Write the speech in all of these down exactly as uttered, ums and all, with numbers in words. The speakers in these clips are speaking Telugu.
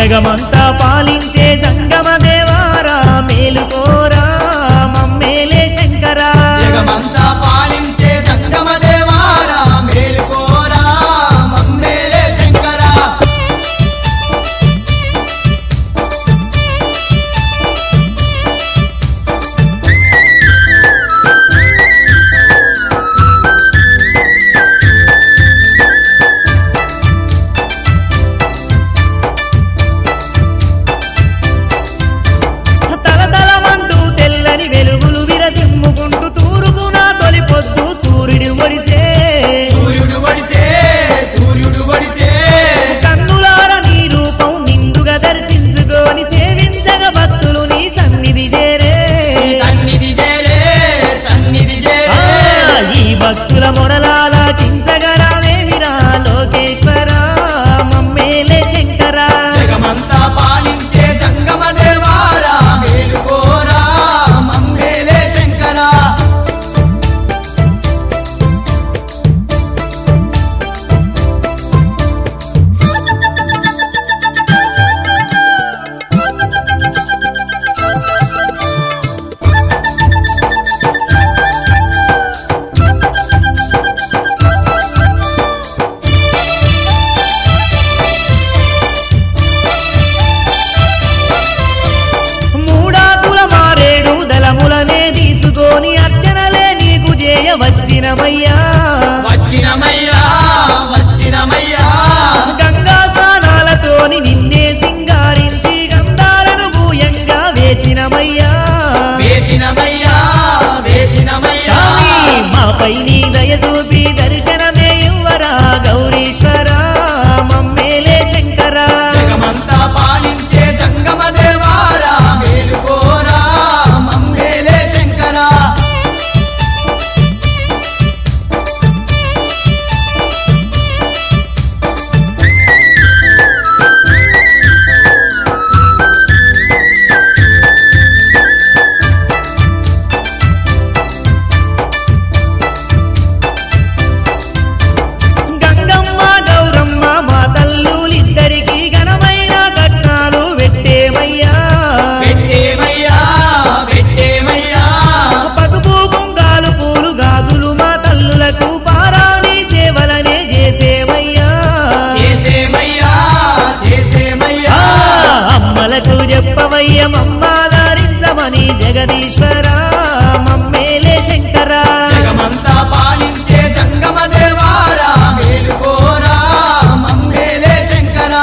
జగమంతా పాలించే జంగమ దేవారా మేలుకోరా మమ్మేలే శంకరా జగమంతా పాలించే జంగమ దేవారా మేలుకోరా మమ్మేలే శంకరా తలతలమంటూ తెల్లని వెలుగులు విరసిమ్ముకుంటూ తూర్పున తొలి పొద్దు సూర్యుడు ఒడిసే సూర్యుడు ఒడిసే సూర్యుడు ఒడిసే కన్నులార నీ రూపం నిండుగా దర్శించుకొని సేవించగ భక్తులు నీ సన్నిధి చేరే సన్నిధి చేరే సన్నిధి చేరే ఈ భక్తుల మొడలాల కించగరావేమిరా లోకేశ్వరా మమ్మేలే శంకరా జగమంతా పాలించే జంగమ దేవారా మేలుకోరా మమ్మేలే శంకరా మూడాకుల మారేడు దళములనే తీసుకొని అర్చనలే నీకు చేయవచ్చినమయ్యా వచ్చినమయ్యా వచ్చినమయ్యా గంగా స్నానాలతోని నిన్నే సింగారించి గంధాలను భూయంగా వేచినమయ్యా వేచినమయ్యా వేచినమయ్యా స్వామి, మాపై నీ దయ చూపి దర్శనమే ఇవ్వరా గౌరీశ్వరా మమ్మేలే శంకరా జగమంతా పాలించే జంగమ దేవారా మేలుకోరా మమ్మేలే శంకరా గంగమ్మ గౌరమ్మ మా తల్లులిద్దరికీ ఘనమైన కట్నాలు పెట్టేమయ్యా పెట్టేమయ్యా పెట్టేమయ్యా పసుపు కుంకాలు పూలు గాజులు మా తల్లులకు పారాణి సేవలనే చేసేమయ్యా చేసేమయ్యా చేసేమయ్యా ఆ, అమ్మలకు చెప్పవయ్య మమ్మాదారించమని జగదీశ్వరా మమ్మేలే శంకరా జగమంతా పాలించే జంగమ దేవారా మేలుకోరా మమ్మేలే శంకరా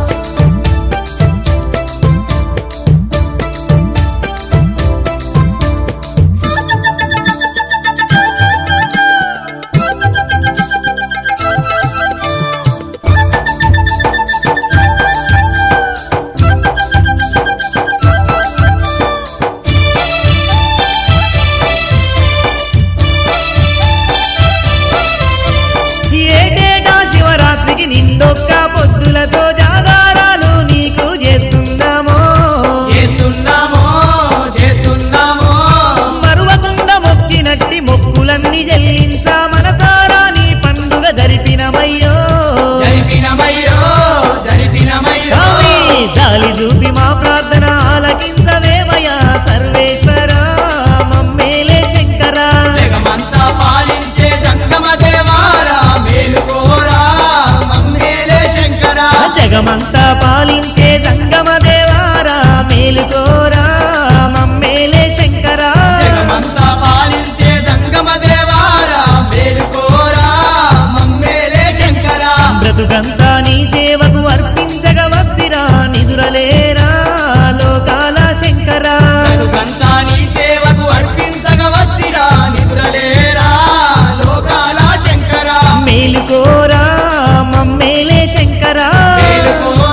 ఏటేటా శివరాత్రికి నిండొక్క పొద్దులతో జాగారాలు నీకు చేస్తున్నామో చేస్తున్నామో చేస్తున్నామో మరువకుండా మొక్కినట్టి మొక్కులన్నీ చెల్లించ మనసారా నీ పండుగ జరిపినమయ్యో జరిపినమయ్యో జరిపినమయ్యో స్వామి, జాలి చూపి మా ప్రార్థన ఆలకించవేమయ్యా సర్వేశ్వరా మమ్మేలే శంకరా జగమంతా పాలించే జంగమ దేవారా మేలుకోరా మమ్మేలే శంకరా జగమంతా పాలించే జంగమ దేవారా మేలుకోరా మమ్మేలే శంకరా జగమంతా పాలించే జంగమ దేవారా మేలుకోరా మమ్మేలే శంకరా బ్రతుకంతా నీ సేవకు అర్పించగ వద్దిరా నిదురలేరా లోకాల శంకరా బ్రతుకంతా నీ సేవకు అర్పించగ వద్దిరా నిదురలేరా లోకాల శంకరా మేలుకోరా మమ్మేలే శంకరా మేలుకో